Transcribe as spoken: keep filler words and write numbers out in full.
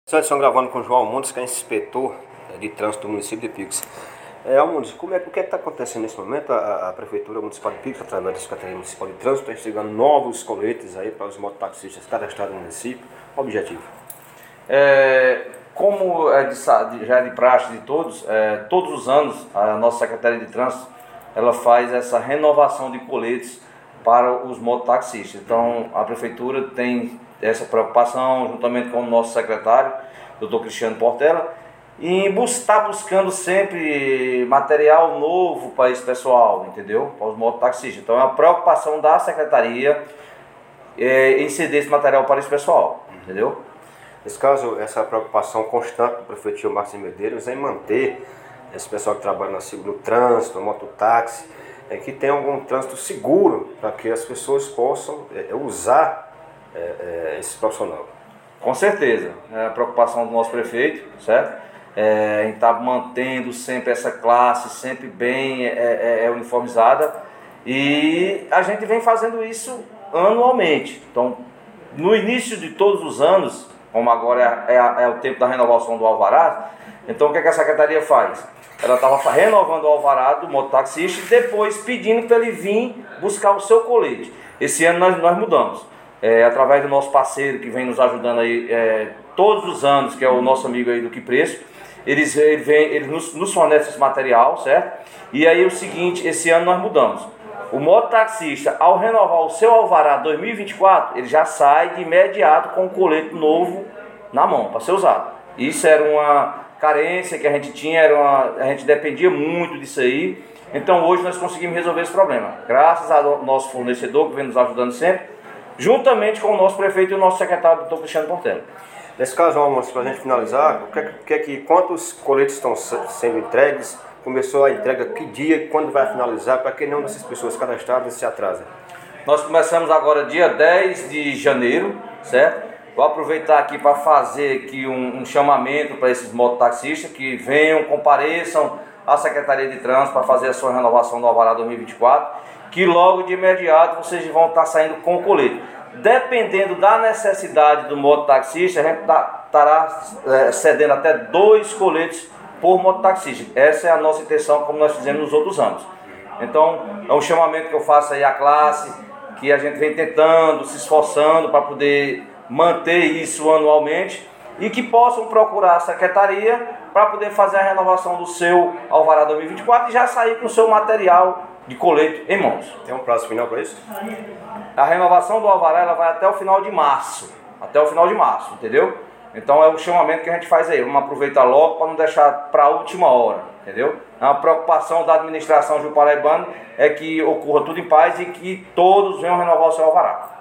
Estão gravando com o João Almundes, que é inspetor de trânsito do município de Pix. É, Almundes, como é, o que é está acontecendo nesse momento? A, a Prefeitura Municipal de Pix, através da Secretaria Municipal de Trânsito, está chegando novos coletes aí para os mototaxistas cadastrados no município. Qual o objetivo? É, como é de, já é de praxe de todos, é, todos os anos a nossa Secretaria de Trânsito ela faz essa renovação de coletes para os mototaxistas. Então a Prefeitura tem essa preocupação, juntamente com o nosso secretário, doutor Cristiano Portela, e está buscando sempre material novo para esse pessoal, entendeu? Para os mototaxistas. Então é uma preocupação da Secretaria é, em ceder esse material para esse pessoal, entendeu? Nesse caso, essa preocupação constante do prefeito Márcio Medeiros em manter esse pessoal que trabalha no, no trânsito, no mototáxi, é que tem algum trânsito seguro para que as pessoas possam é, usar é, é, esse profissional. Com certeza, é a preocupação do nosso prefeito, certo? É, a gente está mantendo sempre essa classe, sempre bem é, é, é uniformizada, e a gente vem fazendo isso anualmente. Então, no início de todos os anos, como agora é, é, é o tempo da renovação do alvará, então o que, é que a Secretaria faz? Ela estava renovando o alvará do mototaxista e depois pedindo para ele vir buscar o seu colete. Esse ano nós, nós mudamos. É, através do nosso parceiro que vem nos ajudando aí é, todos os anos, que é o nosso amigo aí do Que Preço, eles, ele vem, eles nos, nos fornecem esse material, certo? E aí o seguinte, esse ano nós mudamos. O mototaxista, ao renovar o seu alvará dois mil e vinte e quatro, ele já sai de imediato com o colete novo na mão, para ser usado. Isso era uma carência que a gente tinha, era uma, a gente dependia muito disso aí. Então hoje nós conseguimos resolver esse problema, graças ao nosso fornecedor que vem nos ajudando sempre, juntamente com o nosso prefeito e o nosso secretário, doutor Cristiano Portela. Nesse caso, Almoço, para a gente finalizar, o que é, que é que, quantos coletes estão sendo entregues? Começou a entrega, que dia, quando vai finalizar, para que nenhuma dessas pessoas cadastradas se atrase? Nós começamos agora dia dez de janeiro, certo? Vou aproveitar aqui para fazer aqui um, um chamamento para esses mototaxistas que venham, compareçam à Secretaria de Trânsito para fazer a sua renovação do alvará dois mil e vinte e quatro, que logo de imediato vocês vão estar saindo com o colete. Dependendo da necessidade do mototaxista, a gente estará é, cedendo até dois coletes por mototaxista. Essa é a nossa intenção, como nós fizemos nos outros anos. Então, é um chamamento que eu faço aí à classe, que a gente vem tentando, se esforçando para poder manter isso anualmente e que possam procurar a secretaria para poder fazer a renovação do seu alvará dois mil e vinte e quatro e já sair com o seu material de colete em mãos. Tem um prazo final para isso? A renovação do alvará ela vai até o final de março. Até o final de março, entendeu? Então é o chamamento que a gente faz aí. Vamos aproveitar logo para não deixar para a última hora, entendeu? A preocupação da administração Ju Paraibana é que ocorra tudo em paz e que todos venham renovar o seu alvará.